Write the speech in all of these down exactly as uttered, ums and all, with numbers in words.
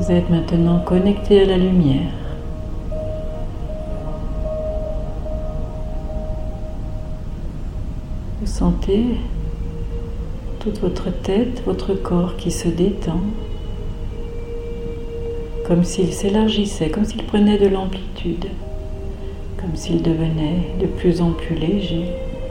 Vous êtes maintenant connecté à la lumière. Vous sentez toute votre tête, votre corps qui se détend, comme s'il s'élargissait, comme s'il prenait de l'amplitude, comme s'il devenait de plus en plus léger.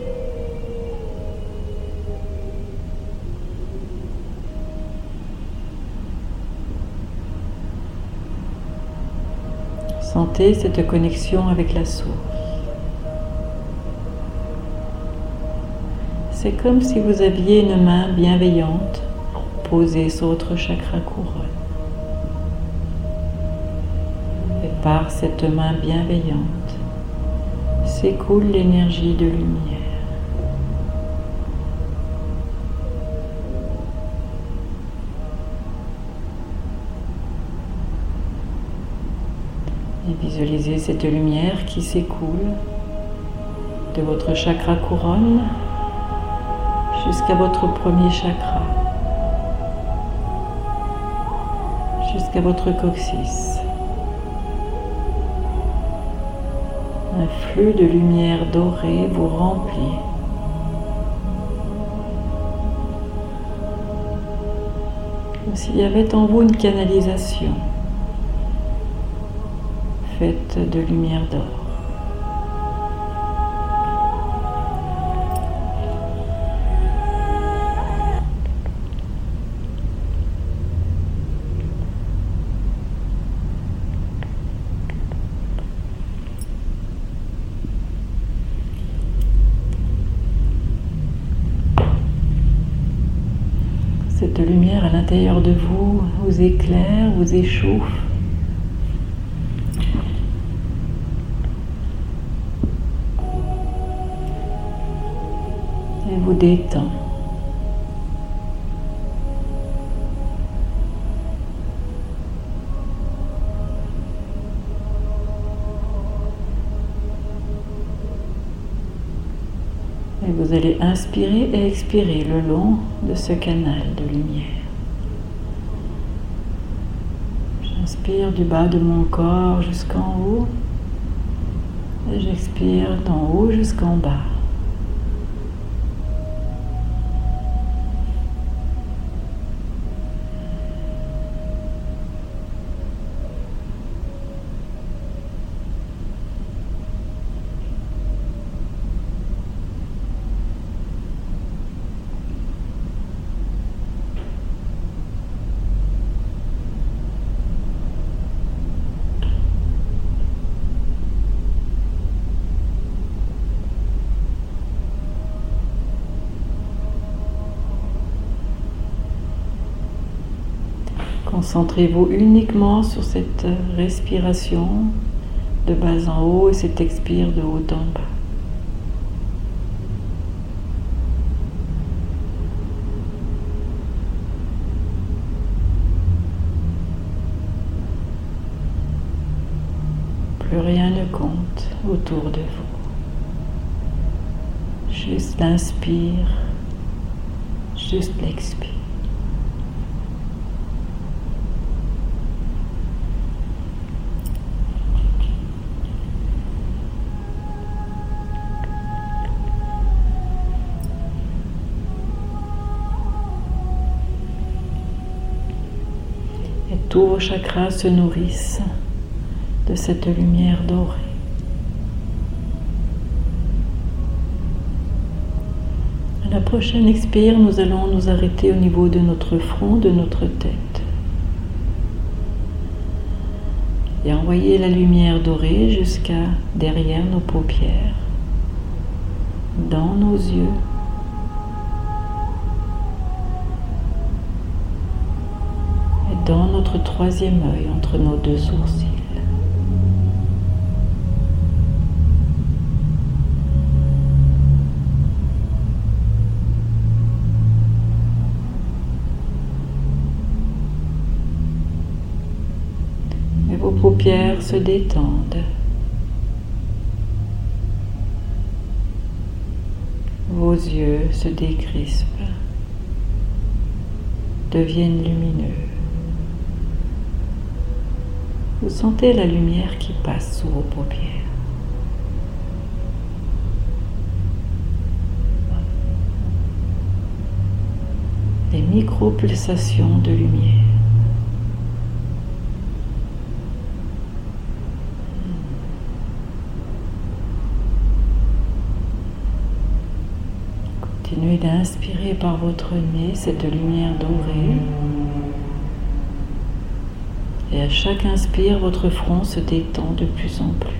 Sentez cette connexion avec la source. C'est comme si vous aviez une main bienveillante posée sur votre chakra couronne. Et par cette main bienveillante s'écoule l'énergie de lumière. Et visualisez cette lumière qui s'écoule de votre chakra couronne jusqu'à votre premier chakra, jusqu'à votre coccyx. Un flux de lumière dorée vous remplit. Comme s'il y avait en vous une canalisation faite de lumière d'or. Cette lumière à l'intérieur de vous vous éclaire, vous échauffe. Et vous détend. Et vous allez inspirer et expirer le long de ce canal de lumière. J'inspire du bas de mon corps jusqu'en haut et j'expire d'en haut jusqu'en bas. Concentrez-vous uniquement sur cette respiration de bas en haut et cet expire de haut en bas. Plus rien ne compte autour de vous. Juste l'inspire, juste l'expire. Tous vos chakras se nourrissent de cette lumière dorée. À la prochaine expire, nous allons nous arrêter au niveau de notre front, de notre tête. Et envoyer la lumière dorée jusqu'à derrière nos paupières, dans nos yeux. Dans notre troisième œil, entre nos deux sourcils. Et vos paupières se détendent. Vos yeux se décrispent, deviennent lumineux. Vous sentez la lumière qui passe sous vos paupières. Des micro-pulsations de lumière. Continuez d'inspirer par votre nez cette lumière dorée. Et à chaque inspire, votre front se détend de plus en plus.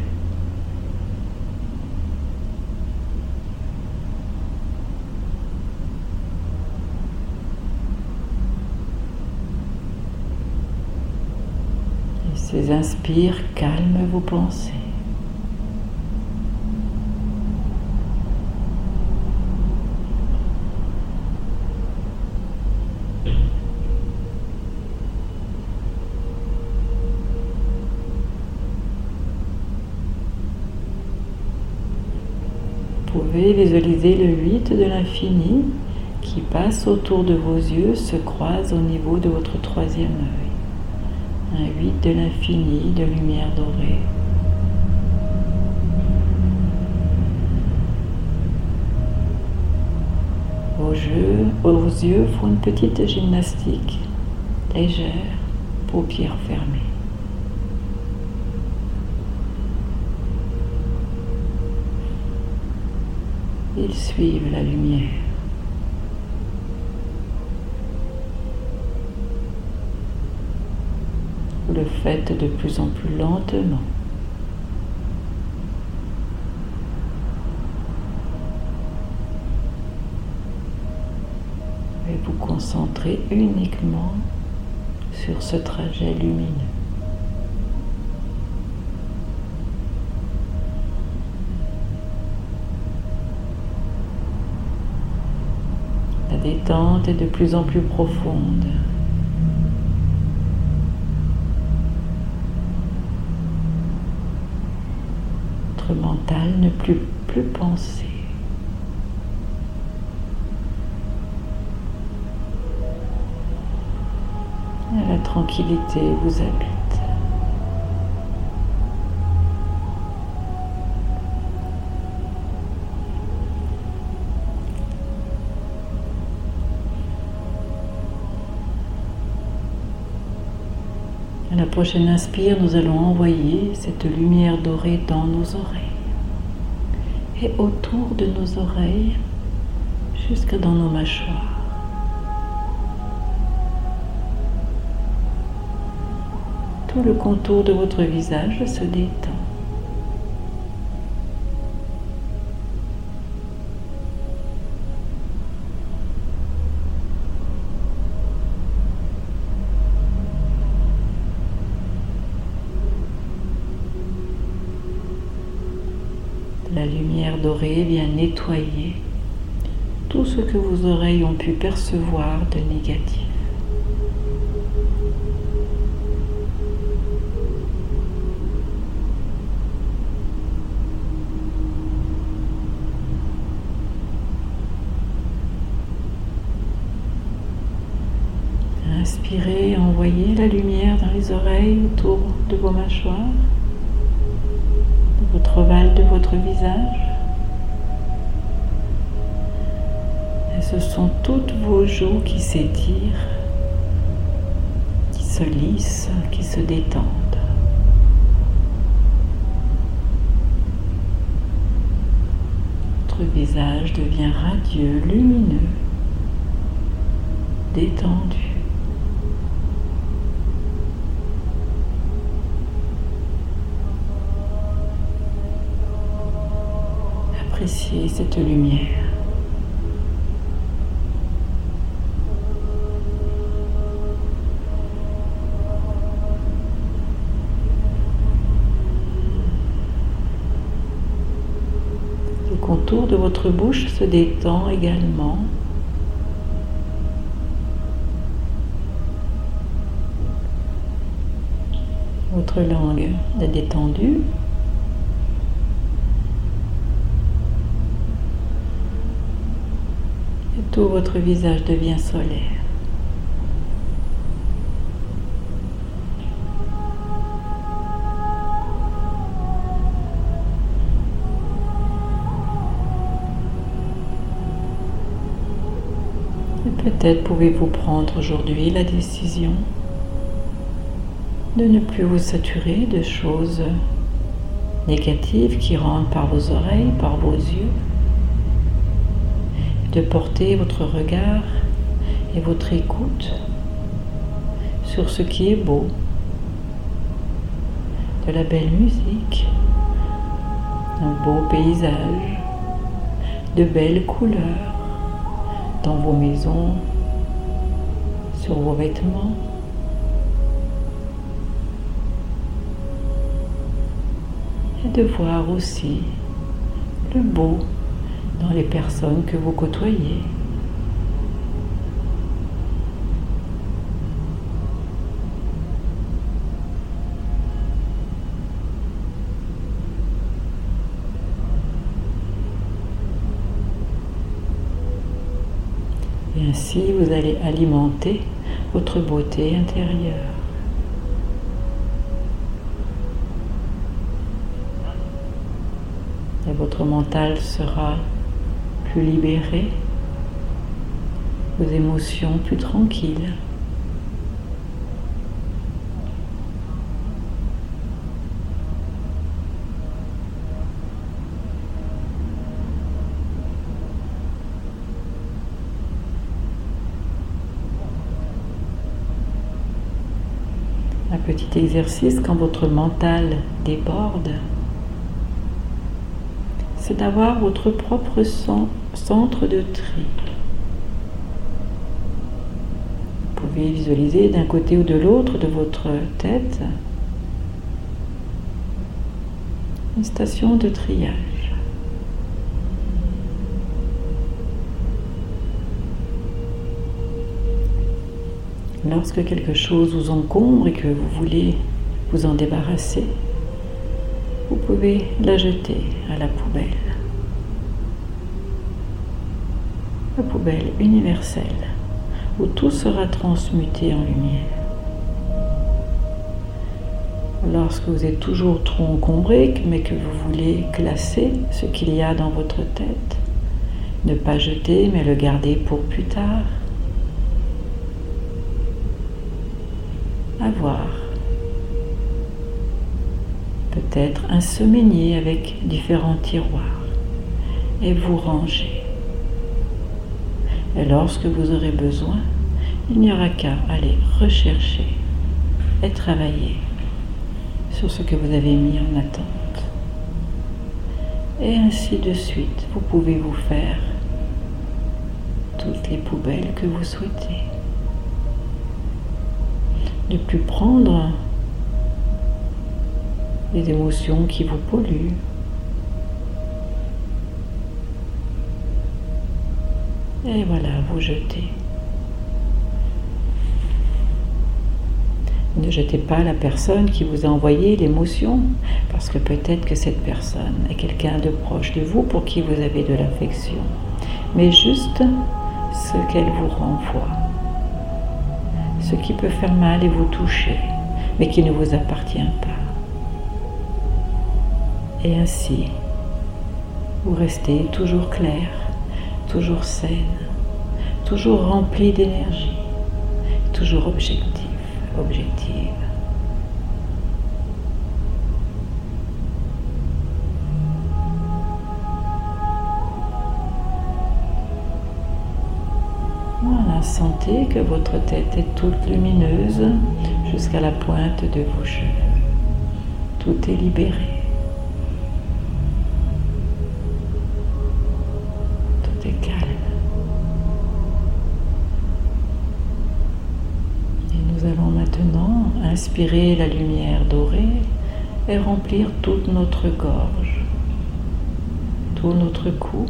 Et ces inspires calment vos pensées. Vous pouvez visualiser le huit de l'infini qui passe autour de vos yeux, se croise au niveau de votre troisième œil. Un huit de l'infini de lumière dorée. Vos yeux, vos yeux font une petite gymnastique légère, paupières fermées. Ils suivent la lumière. Vous le faites de plus en plus lentement. Et vous concentrez uniquement sur ce trajet lumineux. La détente est de plus en plus profonde. Votre mental ne peut plus penser. Et la tranquillité vous habite. À la prochaine inspire, nous allons envoyer cette lumière dorée dans nos oreilles et autour de nos oreilles jusque dans nos mâchoires. Tout le contour de votre visage se détend. La lumière dorée vient nettoyer tout ce que vos oreilles ont pu percevoir de négatif. Inspirez, envoyez la lumière dans les oreilles autour de vos mâchoires, de votre ovale de votre visage. Et ce sont toutes vos joues qui s'étirent, qui se lissent, qui se détendent. Votre visage devient radieux, lumineux, détendu. Appréciez cette lumière. Le contour de votre bouche se détend également. Votre langue est détendue. Et tout votre visage devient solaire. Peut-être pouvez-vous prendre aujourd'hui la décision de ne plus vous saturer de choses négatives qui rentrent par vos oreilles, par vos yeux, de porter votre regard et votre écoute sur ce qui est beau, de la belle musique, un beau paysage, de belles couleurs dans vos maisons, sur vos vêtements. Et de voir aussi le beau dans les personnes que vous côtoyez. Et ainsi, vous allez alimenter votre beauté intérieure. Et votre mental sera plus libéré, vos émotions plus tranquilles. Un petit exercice quand votre mental déborde, c'est d'avoir votre propre centre de tri. Vous pouvez visualiser d'un côté ou de l'autre de votre tête une station de triage. Lorsque quelque chose vous encombre et que vous voulez vous en débarrasser, vous pouvez la jeter à la poubelle. La poubelle universelle, où tout sera transmuté en lumière. Lorsque vous êtes toujours trop encombré, mais que vous voulez classer ce qu'il y a dans votre tête, ne pas jeter, mais le garder pour plus tard, avoir peut-être un semainier avec différents tiroirs et vous ranger. Et lorsque vous aurez besoin, il n'y aura qu'à aller rechercher et travailler sur ce que vous avez mis en attente. Et ainsi de suite, vous pouvez vous faire toutes les poubelles que vous souhaitez. Ne plus prendre les émotions qui vous polluent. Et voilà, vous jetez. Ne jetez pas la personne qui vous a envoyé l'émotion, parce que peut-être que cette personne est quelqu'un de proche de vous pour qui vous avez de l'affection, mais juste ce qu'elle vous renvoie. Ce qui peut faire mal et vous toucher, mais qui ne vous appartient pas. Et ainsi, vous restez toujours clair, toujours saine, toujours rempli d'énergie, toujours objectif, objective. Voilà, sentez que votre tête est toute lumineuse jusqu'à la pointe de vos cheveux. Tout est libéré. Tout est calme. Et nous allons maintenant inspirer la lumière dorée et remplir toute notre gorge, tout notre cou.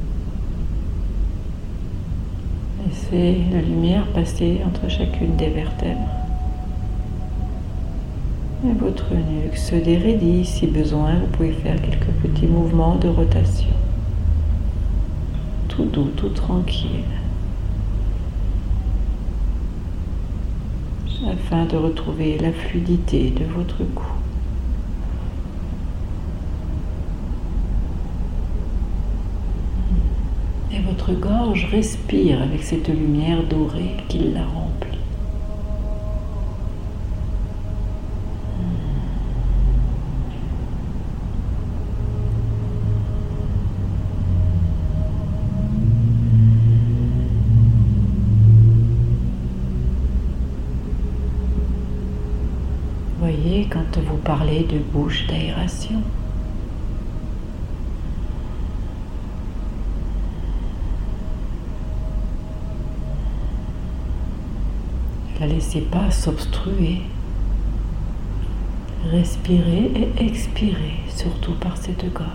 Laissez la lumière passer entre chacune des vertèbres. Et votre nuque se déraidit. Si besoin, vous pouvez faire quelques petits mouvements de rotation. Tout doux, tout tranquille. Afin de retrouver la fluidité de votre cou. Et votre gorge respire avec cette lumière dorée qui la remplit. Voyez quand vous parlez de bouche d'aération. Ne la laissez pas s'obstruer. Respirez et expirez, surtout par cette gorge.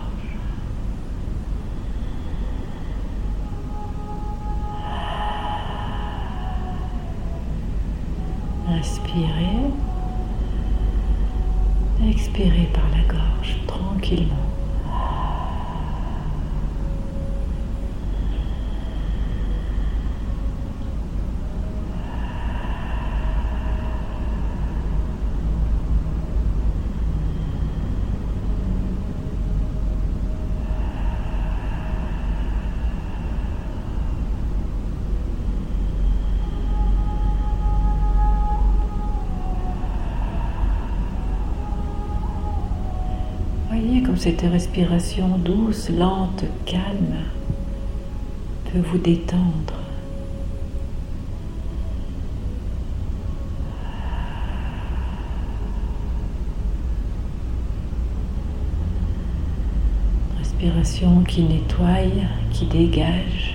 Inspirez. Expirez par la gorge tranquillement. Voyez comme cette respiration douce, lente, calme peut vous détendre. Respiration qui nettoie, qui dégage,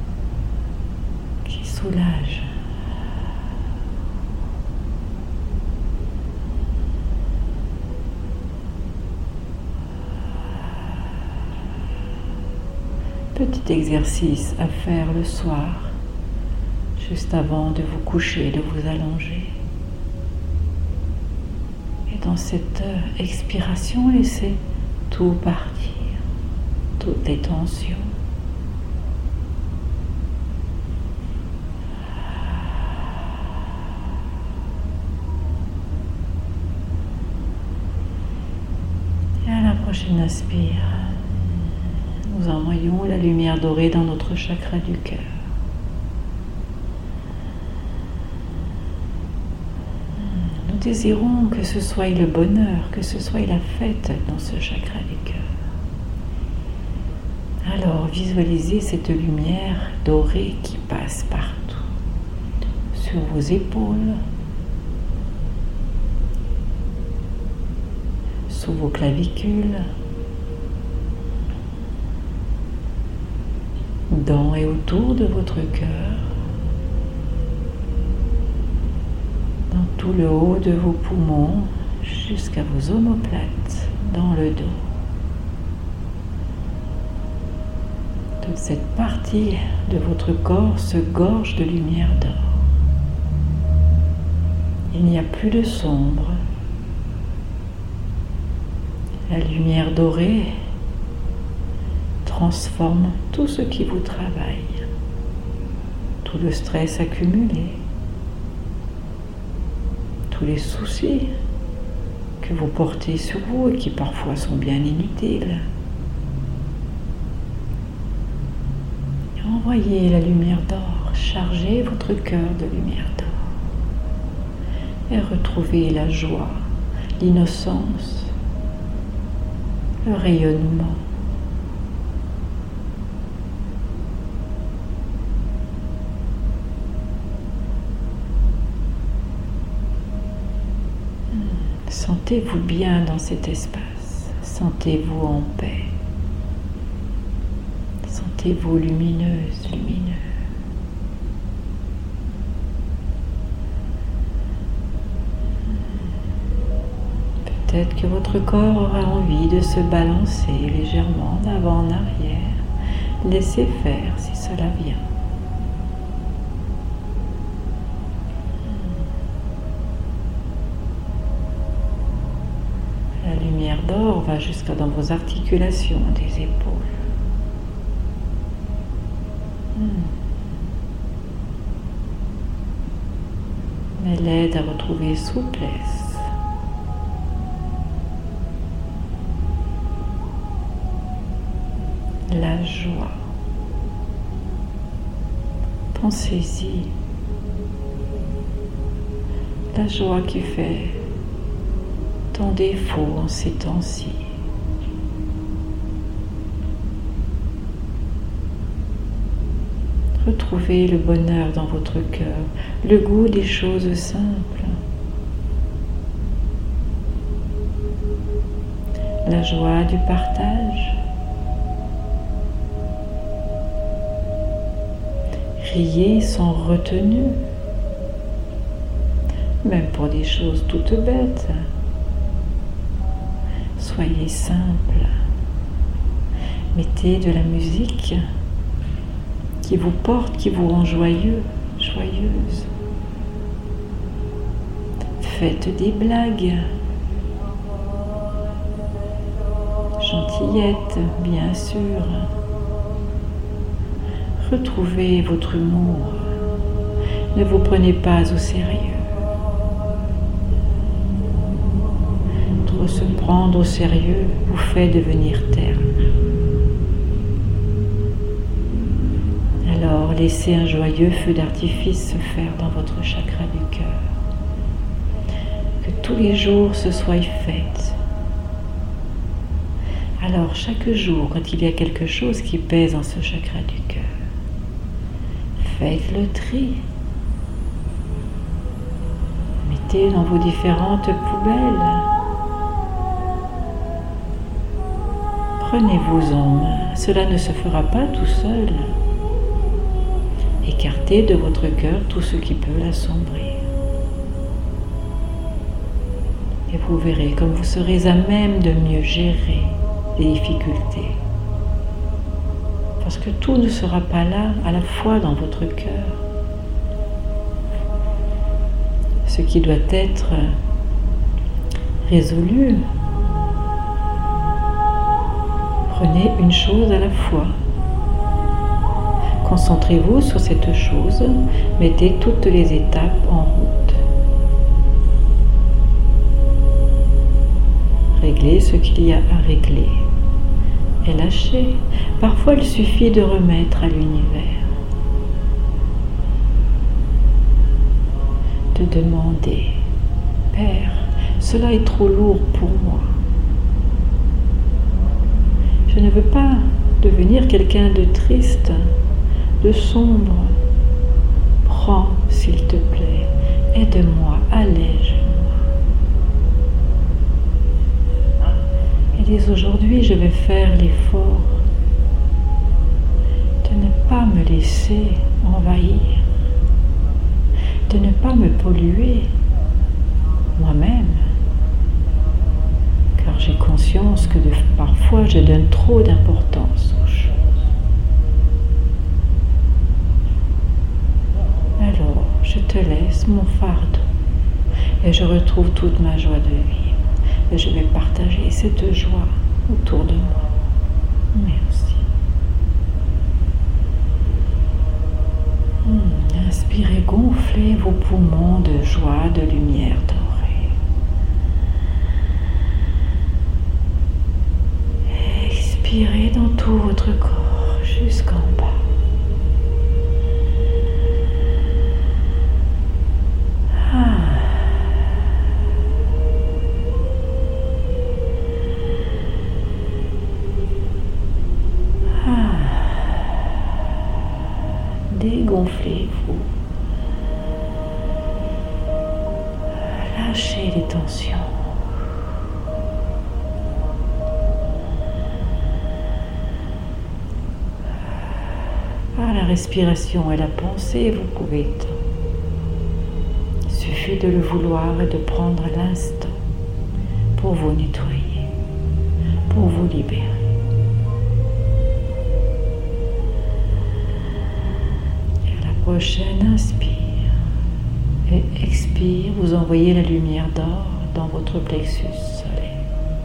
qui soulage. Petit exercice à faire le soir, juste avant de vous coucher, de vous allonger. Et dans cette expiration, laissez tout partir, toutes les tensions. Et à la prochaine inspire, nous envoyons la lumière dorée dans notre chakra du cœur. Nous désirons que ce soit le bonheur, que ce soit la fête dans ce chakra du cœur. Alors visualisez cette lumière dorée qui passe partout, sur vos épaules, sous vos clavicules, dans et autour de votre cœur, dans tout le haut de vos poumons, jusqu'à vos omoplates, dans le dos. Toute cette partie de votre corps se gorge de lumière d'or. Il n'y a plus de sombre. La lumière dorée transforme tout ce qui vous travaille, tout le stress accumulé, tous les soucis que vous portez sur vous et qui parfois sont bien inutiles. Envoyez la lumière d'or, chargez votre cœur de lumière d'or et retrouvez la joie, l'innocence, le rayonnement. Sentez-vous bien dans cet espace, sentez-vous en paix, sentez-vous lumineuse, lumineux. Peut-être que votre corps aura envie de se balancer légèrement d'avant en arrière. Laissez faire si cela vient. La lumière d'or va jusqu'à dans vos articulations des épaules. Elle aide à retrouver souplesse. La joie. Pensez-y. La joie qui fait tant défaut en ces temps-ci. Retrouvez le bonheur dans votre cœur, le goût des choses simples. La joie du partage. Riez sans retenue, même pour des choses toutes bêtes. Soyez simple. Mettez de la musique qui vous porte, qui vous rend joyeux, joyeuse. Faites des blagues. Gentillettes, bien sûr. Retrouvez votre humour. Ne vous prenez pas au sérieux. Trop se prendre au sérieux vous fait devenir terne. Alors laissez un joyeux feu d'artifice se faire dans votre chakra du cœur. Que tous les jours se soient faits. Alors chaque jour, quand il y a quelque chose qui pèse dans ce chakra du cœur, faites le tri. Mettez dans vos différentes poubelles. Prenez-vous en main. Cela ne se fera pas tout seul. Écartez de votre cœur tout ce qui peut l'assombrir. Et vous verrez comme vous serez à même de mieux gérer les difficultés. Parce que tout ne sera pas là à la fois dans votre cœur. Ce qui doit être résolu, prenez une chose à la fois. Concentrez-vous sur cette chose, mettez toutes les étapes en route. Réglez ce qu'il y a à régler et lâchez. Parfois, il suffit de remettre à l'univers, de demander « Père, cela est trop lourd pour moi. Je ne veux pas devenir quelqu'un de triste, de sombre. Prends, s'il te plaît, aide-moi, allège-moi. Et dès aujourd'hui, je vais faire l'effort de ne pas me laisser envahir, de ne pas me polluer moi-même, car j'ai conscience que de, parfois je donne trop d'importance aux choses. Alors, je te laisse mon fardeau et je retrouve toute ma joie de vivre. Et je vais partager cette joie autour de moi. Merci. Mmh, inspirez, gonflez vos poumons de joie, de lumière dorée. Expirez dans tout votre corps jusqu'en bas. Dégonflez-vous. Lâchez les tensions. Par la respiration et la pensée, vous pouvez étendre. Il suffit de le vouloir et de prendre l'instant pour vous nettoyer, pour vous libérer. Prochaine, inspire et expire, vous envoyez la lumière d'or dans votre plexus solaire.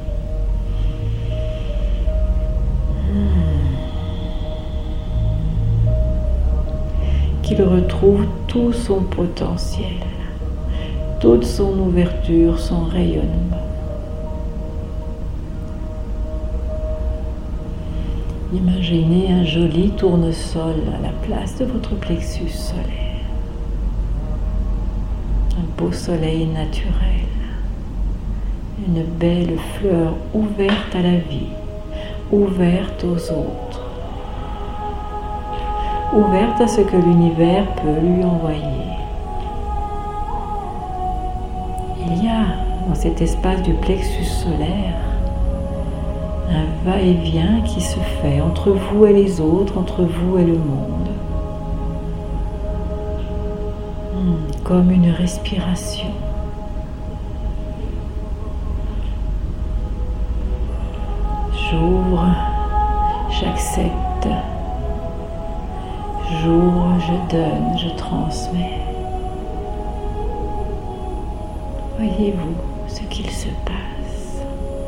Qu'il retrouve tout son potentiel, toute son ouverture, son rayonnement. Imaginez un joli tournesol à la place de votre plexus solaire. Un beau soleil naturel. Une belle fleur ouverte à la vie, ouverte aux autres, ouverte à ce que l'univers peut lui envoyer. Il y a dans cet espace du plexus solaire un va-et-vient qui se fait entre vous et les autres, entre vous et le monde, hmm, comme une respiration. J'ouvre, j'accepte, j'ouvre, je donne, je transmets. Voyez-vous ce qu'il se passe.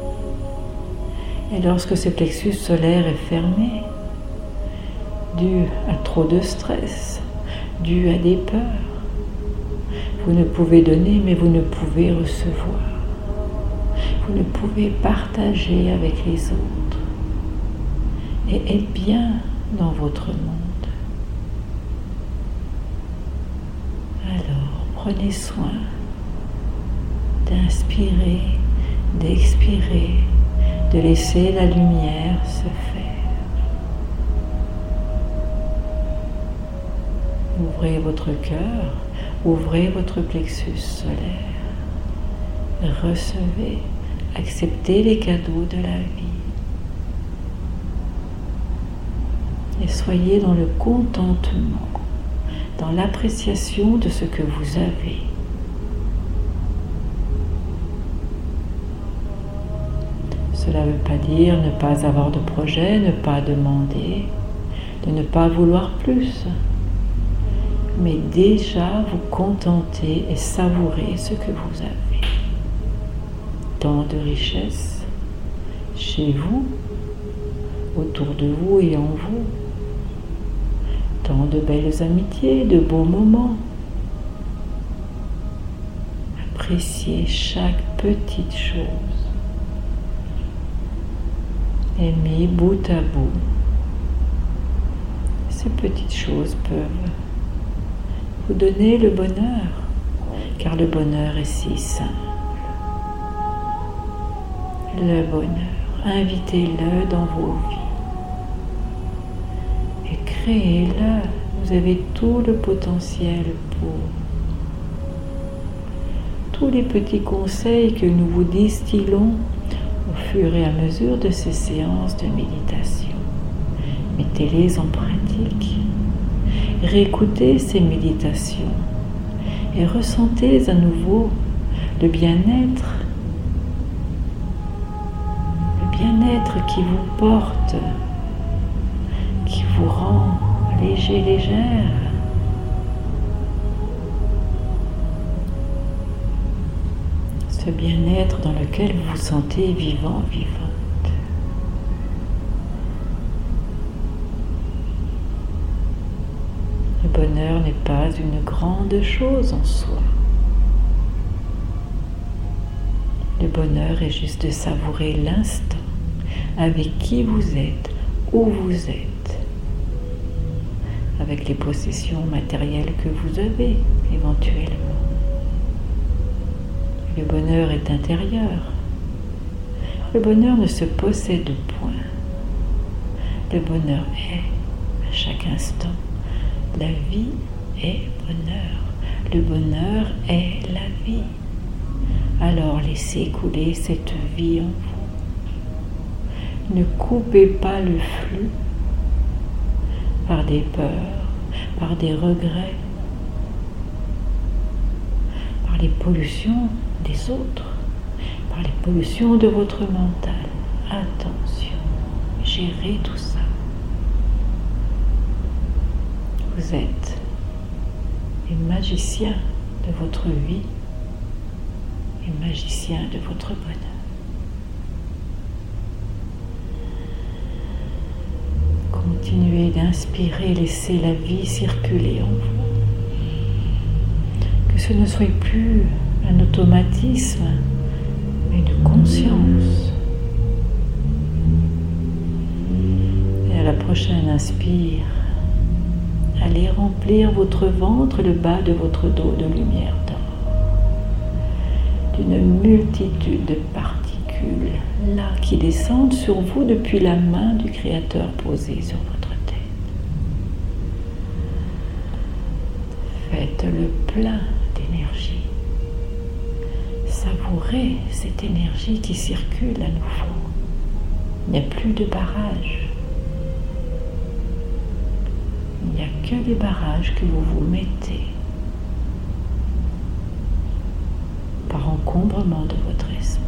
Et lorsque ce plexus solaire est fermé, dû à trop de stress, dû à des peurs, vous ne pouvez donner, mais vous ne pouvez recevoir. Vous ne pouvez partager avec les autres et être bien dans votre monde. Alors, prenez soin d'inspirer, d'expirer, de laisser la lumière se faire. Ouvrez votre cœur, ouvrez votre plexus solaire. Recevez. Acceptez les cadeaux de la vie et soyez dans le contentement, dans l'appréciation de ce que vous avez. Cela ne veut pas dire ne pas avoir de projet, ne pas demander, de ne pas vouloir plus, mais déjà vous contenter et savourer ce que vous avez. Tant de richesses chez vous, autour de vous et en vous. Tant de belles amitiés, de beaux moments. Appréciez chaque petite chose. Aimez bout à bout. Ces petites choses peuvent vous donner le bonheur, car le bonheur est si simple. Le bonheur, invitez-le dans vos vies et créez-le. Vous avez tout le potentiel pour. Tous les petits conseils que nous vous distillons au fur et à mesure de ces séances de méditation, mettez-les en pratique. Réécoutez ces méditations et ressentez à nouveau le bien-être bien-être qui vous porte, qui vous rend léger, légère. Ce bien-être dans lequel vous vous sentez vivant, vivante. Le bonheur n'est pas une grande chose en soi. Le bonheur est juste de savourer l'instant avec qui vous êtes, où vous êtes, avec les possessions matérielles que vous avez éventuellement. Le bonheur est intérieur. Le bonheur ne se possède point. Le bonheur est à chaque instant. La vie est bonheur. Le bonheur est la vie. Alors laissez couler cette vie en vous. Ne coupez pas le flux par des peurs, par des regrets, par les pollutions des autres, par les pollutions de votre mental. Attention, gérez tout ça. Vous êtes les magiciens de votre vie et magiciens de votre bonheur. Continuez d'inspirer, laissez la vie circuler en vous. Que ce ne soit plus un automatisme, mais une conscience. Et la prochaine inspire, allez remplir votre ventre, le bas de votre dos de lumière d'or, d'une multitude de particules là qui descendent sur vous depuis la main du Créateur posée sur votre tête. Faites le plein d'énergie. Savourez cette énergie qui circule à nouveau. Il n'y a plus de barrage. Il n'y a que des barrages que vous vous mettez par encombrement de votre esprit.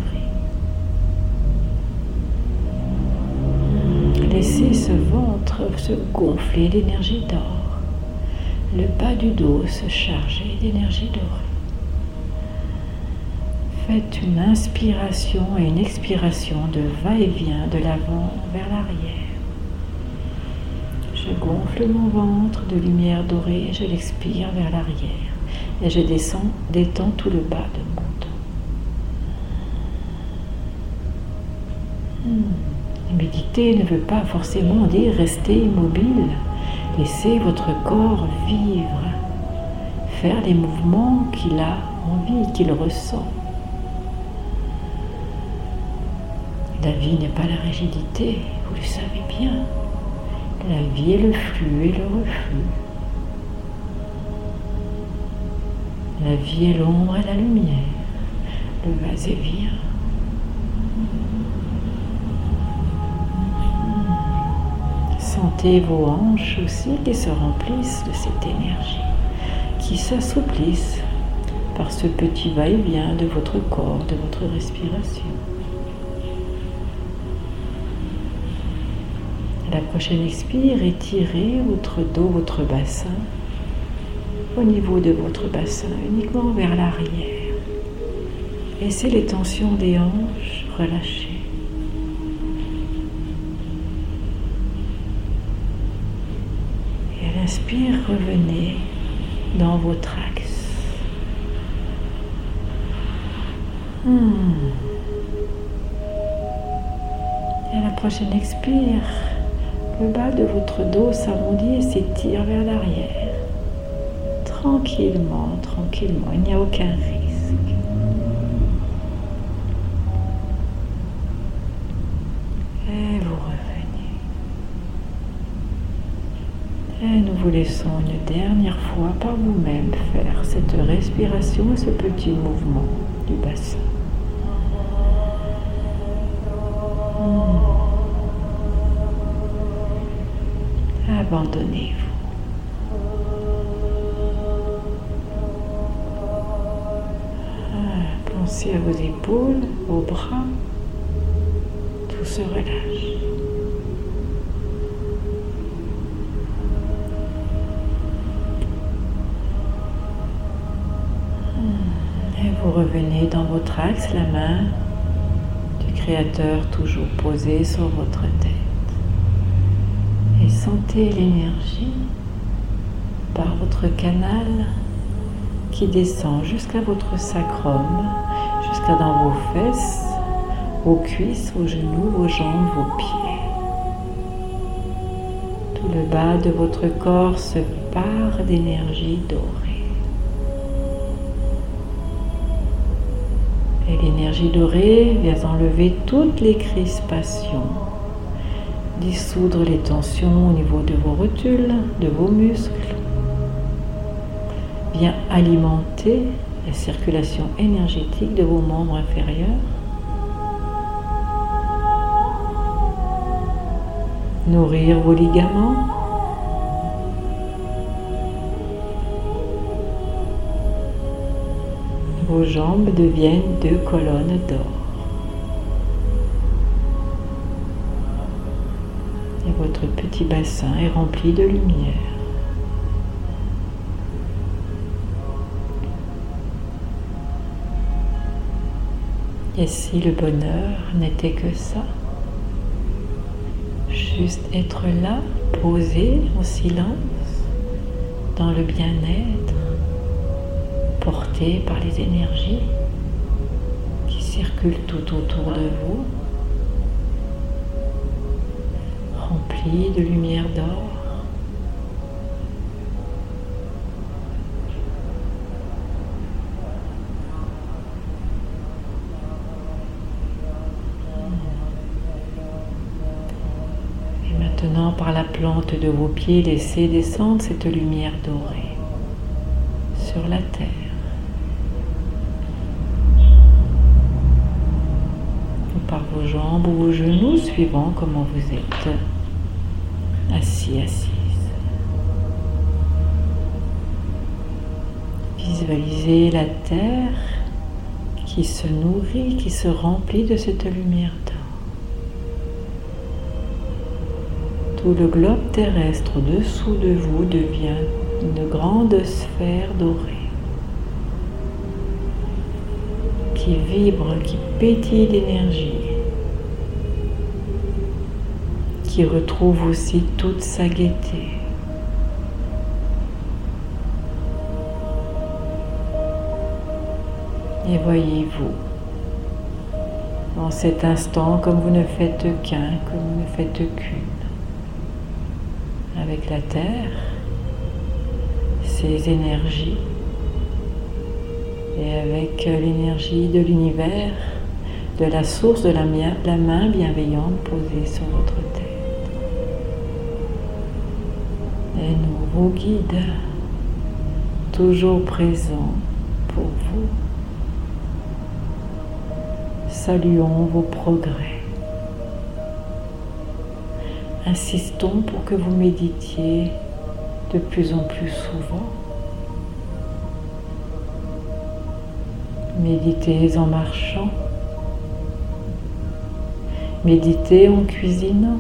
Laissez ce ventre se gonfler d'énergie d'or, le bas du dos se charger d'énergie dorée. Faites une inspiration et une expiration de va-et-vient de l'avant vers l'arrière. Je gonfle mon ventre de lumière dorée, je l'expire vers l'arrière et je descends, détends tout le bas de mon dos. Hmm. Méditer ne veut pas forcément dire rester immobile. Laissez votre corps vivre, faire les mouvements qu'il a envie, qu'il ressent. La vie n'est pas la rigidité, vous le savez bien. La vie est le flux et le reflux. La vie est l'ombre et la lumière, le va-et-vient. Sentez vos hanches aussi qui se remplissent de cette énergie, qui s'assouplissent par ce petit va-et-vient de votre corps, de votre respiration. La prochaine expire, étirez votre dos, votre bassin, au niveau de votre bassin, uniquement vers l'arrière. Laissez les tensions des hanches relâcher. Et à l'inspire, revenez dans votre axe. Hmm. Et à la prochaine expire, le bas de votre dos s'arrondit et s'étire vers l'arrière. Tranquillement, tranquillement, il n'y a aucun risque. Et vous revenez. Et nous vous laissons une dernière fois par vous-même faire cette respiration et ce petit mouvement du bassin. Hmm. Abandonnez-vous. Ah, pensez à vos épaules, vos bras. Tout se relâche. Et vous revenez dans votre axe, la main du Créateur toujours posée sur votre tête. Et sentez l'énergie par votre canal qui descend jusqu'à votre sacrum, jusqu'à dans vos fesses, vos cuisses, vos genoux, vos jambes, vos pieds. Tout le bas de votre corps se pare d'énergie dorée. Et l'énergie dorée vient enlever toutes les crispations, dissoudre les tensions au niveau de vos rotules, de vos muscles, vient alimenter la circulation énergétique de vos membres inférieurs, nourrir vos ligaments, vos jambes deviennent deux colonnes d'or. Votre petit bassin est rempli de lumière. Et si le bonheur n'était que ça, juste être là, posé en silence, dans le bien-être, porté par les énergies qui circulent tout autour de vous, rempli rempli de lumière d'or. Et maintenant, par la plante de vos pieds, laissez descendre cette lumière dorée sur la terre. Par vos jambes ou vos genoux, suivant comment vous êtes assis, assise. Visualisez la terre qui se nourrit, qui se remplit de cette lumière d'or. Tout le globe terrestre au-dessous de vous devient une grande sphère dorée qui vibre, qui pétille d'énergie, qui retrouve aussi toute sa gaieté. Et voyez-vous, dans cet instant, comme vous ne faites qu'un, comme vous ne faites qu'une, avec la terre, ses énergies, et avec l'énergie de l'univers, de la source de la, la main bienveillante posée sur votre tête. Et nous, vos guides, toujours présents pour vous, saluons vos progrès. Insistons pour que vous méditiez de plus en plus souvent. Méditez en marchant, méditez en cuisinant.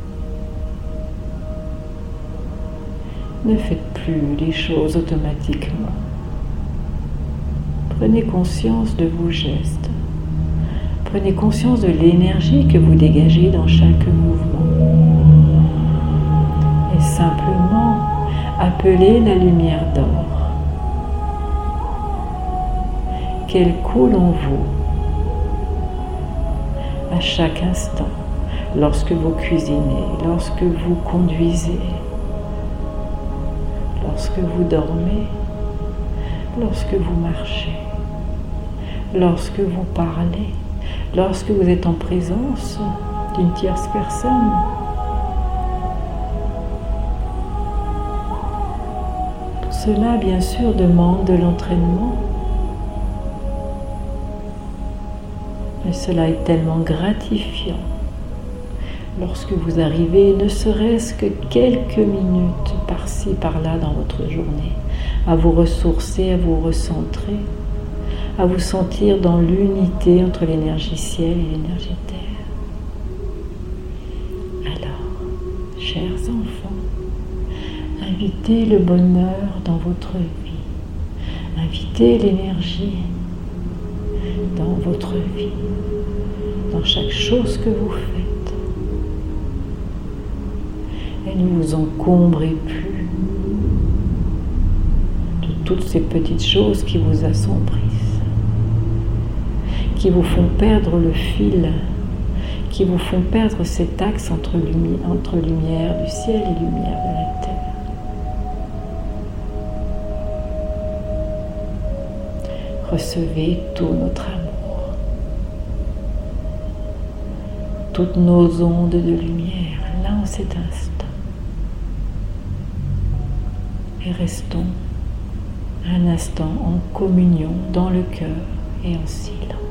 Ne faites plus les choses automatiquement. Prenez conscience de vos gestes. Prenez conscience de l'énergie que vous dégagez dans chaque mouvement. Et simplement appelez la lumière d'or. Qu'elle coule en vous à chaque instant, lorsque vous cuisinez, lorsque vous conduisez, lorsque vous dormez, lorsque vous marchez, lorsque vous parlez, lorsque vous êtes en présence d'une tierce personne. Tout cela, bien sûr, demande de l'entraînement. Mais cela est tellement gratifiant lorsque vous arrivez, ne serait-ce que quelques minutes par-ci, par-là dans votre journée, à vous ressourcer, à vous recentrer, à vous sentir dans l'unité entre l'énergie ciel et l'énergie terre. Alors, chers enfants, invitez le bonheur dans votre vie, invitez l'énergie dans votre vie, dans chaque chose que vous faites. Et ne vous encombrez plus de toutes ces petites choses qui vous assombrissent, qui vous font perdre le fil, qui vous font perdre cet axe entre, lumi- entre lumière du ciel et lumière de la terre. Recevez tout notre amour, toutes nos ondes de lumière, là en cet instant. Et restons un instant en communion dans le cœur et en silence.